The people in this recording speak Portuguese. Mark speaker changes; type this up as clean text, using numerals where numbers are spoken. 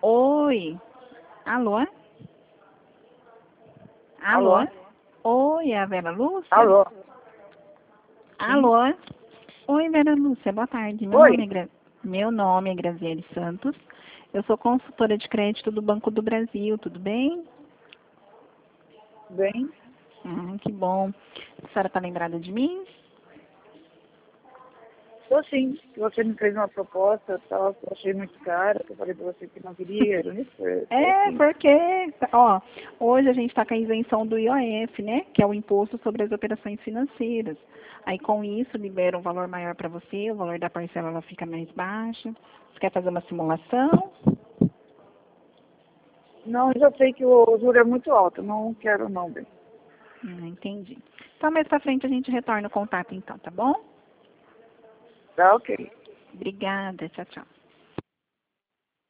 Speaker 1: Oi. Alô? Alô?
Speaker 2: Alô?
Speaker 1: Oi, é a Vera Lúcia?
Speaker 2: Alô? Sim?
Speaker 1: Alô? Oi, Vera Lúcia, boa tarde.
Speaker 2: Oi?
Speaker 1: Meu nome é Graziele Santos. Eu sou consultora de crédito do Banco do Brasil, tudo bem?
Speaker 2: Bem?
Speaker 1: Que bom. A senhora está lembrada de mim?
Speaker 2: Tô sim. Você me fez uma proposta, tal, que eu achei muito cara, que eu falei pra você que não queria, eu nem sei. Tô
Speaker 1: É,
Speaker 2: sim.
Speaker 1: porque, ó, hoje a gente está com a isenção do IOF, né? Que é o Imposto sobre as Operações Financeiras. Aí, com isso, libera um valor maior para você, o valor da parcela ela fica mais baixa. Você quer fazer uma simulação?
Speaker 2: Não, eu já sei que o juro é muito alto, não quero não, bem.
Speaker 1: Entendi. Então, mais pra frente a gente retorna o contato, então, tá bom?
Speaker 2: Tá ok.
Speaker 1: Obrigada, tchau, tchau.